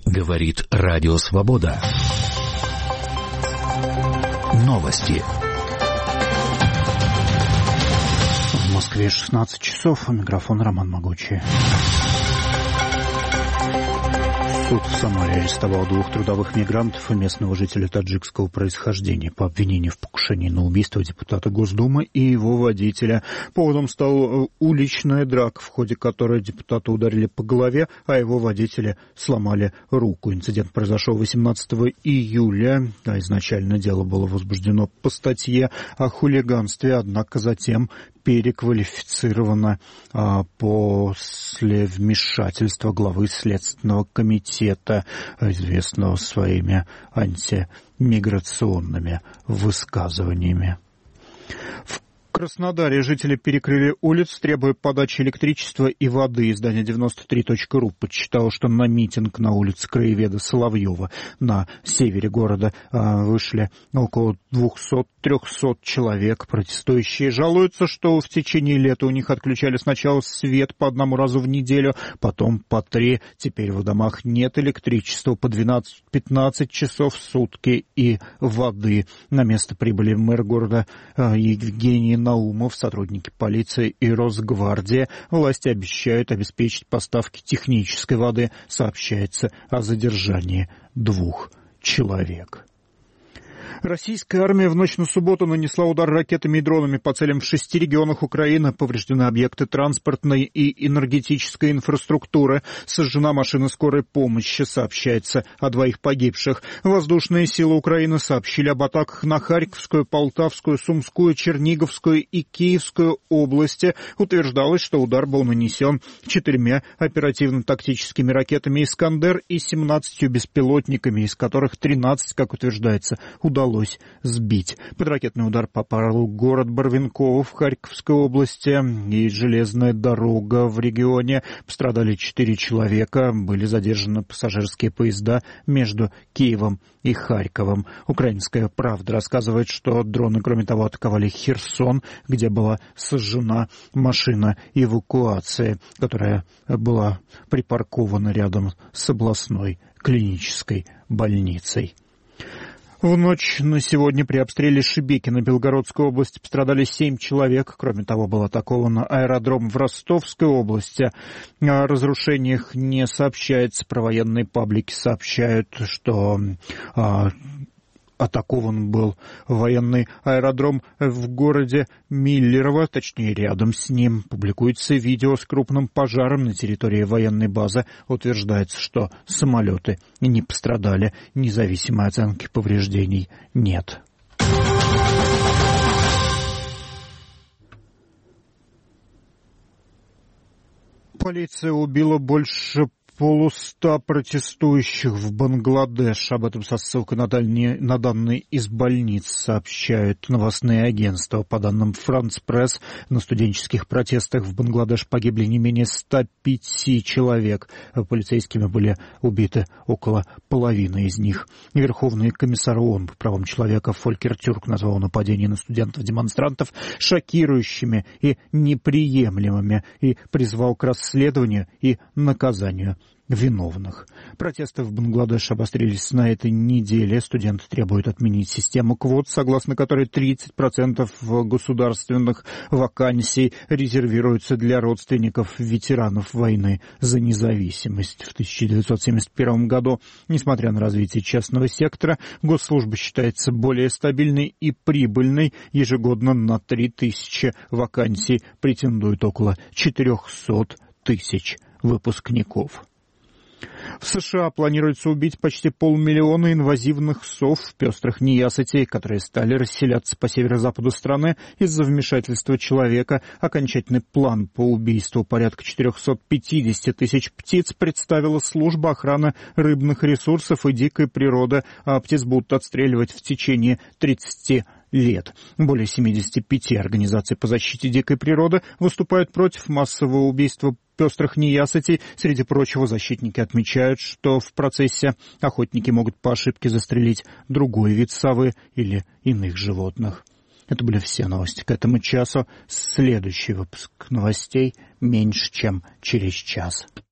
Говорит Радио Свобода. Новости. В Москве 16 часов. Микрофон Роман Могучий. Суд в Самаре арестовал 2 трудовых мигрантов и местного жителя таджикского происхождения по обвинению в покушении на убийство депутата Госдумы и его водителя. Поводом стала уличная драка, в ходе которой депутата ударили по голове, а его водителя сломали руку. Инцидент произошел 18 июля, а изначально дело было возбуждено по статье о хулиганстве, однако затем переквалифицировано после вмешательства главы Следственного комитета, известного своими антимиграционными высказываниями. В Краснодаре жители перекрыли улицы, требуя подачи электричества и воды. Издание 93.ру подсчитало, что на митинг на улице краеведа Соловьева на севере города вышли около 200-300 человек. Протестующие жалуются, что в течение лета у них отключали сначала свет по 1 разу в неделю, потом по 3. Теперь в домах нет электричества по 12-15 часов в сутки и воды. На место прибыли мэр города Евгений Наумов, сотрудники полиции и Росгвардии. Власти обещают обеспечить поставки технической воды. Сообщается о задержании 2 человек. Российская армия в ночь на субботу нанесла удар ракетами и дронами по целям в 6 регионах Украины. Повреждены объекты транспортной и энергетической инфраструктуры. Сожжена машина скорой помощи. Сообщается о 2 погибших. Воздушные силы Украины сообщили об атаках на Харьковскую, Полтавскую, Сумскую, Черниговскую и Киевскую области. Утверждалось, что удар был нанесен 4 оперативно-тактическими ракетами «Искандер» и 17 беспилотниками, из которых 13, как утверждается, удалось сбить. Под ракетный удар попал город Барвинково в Харьковской области и железная дорога в регионе. Пострадали 4 человека. Были задержаны пассажирские поезда между Киевом и Харьковом. Украинская правда рассказывает, что дроны, кроме того, атаковали Херсон, где была сожжена машина эвакуации, которая была припаркована рядом с областной клинической больницей. В ночь на сегодня при обстреле Шебекино Белгородской области пострадали 7 человек. Кроме того, был атакован аэродром в Ростовской области. О разрушениях не сообщается. Про военные паблики сообщают, что атакован был военный аэродром в городе Миллерово, точнее рядом с ним. Публикуется видео с крупным пожаром на территории военной базы. Утверждается, что самолеты не пострадали. Независимой оценки повреждений нет. Полиция убила больше 100 протестующих в Бангладеш. Об этом со ссылкой на данные из больниц сообщают новостные агентства. По данным France Press, на студенческих протестах в Бангладеш погибли не менее 105 человек. Полицейскими были убиты около половины из них. Верховный комиссар ООН по правам человека Фолькер Тюрк назвал нападения на студентов-демонстрантов шокирующими и неприемлемыми и призвал к расследованию и наказанию виновных. Протесты в Бангладеше обострились на этой неделе. Студенты требуют отменить систему квот, согласно которой 30% государственных вакансий резервируются для родственников ветеранов войны за независимость. В 1971 году, несмотря на развитие частного сектора, госслужба считается более стабильной и прибыльной. Ежегодно на 3000 вакансий претендуют около 400 тысяч выпускников. В США планируется убить почти 500 000 инвазивных сов, пестрых неясытей, которые стали расселяться по северо-западу страны из-за вмешательства человека. Окончательный план по убийству порядка 450 тысяч птиц представила служба охраны рыбных ресурсов и дикой природы. А птиц будут отстреливать в течение 30 лет. Более 75 организаций по защите дикой природы выступают против массового убийства пестрых неясытей. Среди прочего, защитники отмечают, что в процессе охотники могут по ошибке застрелить другой вид совы или иных животных. Это были все новости к этому часу. Следующий выпуск новостей меньше, чем через час.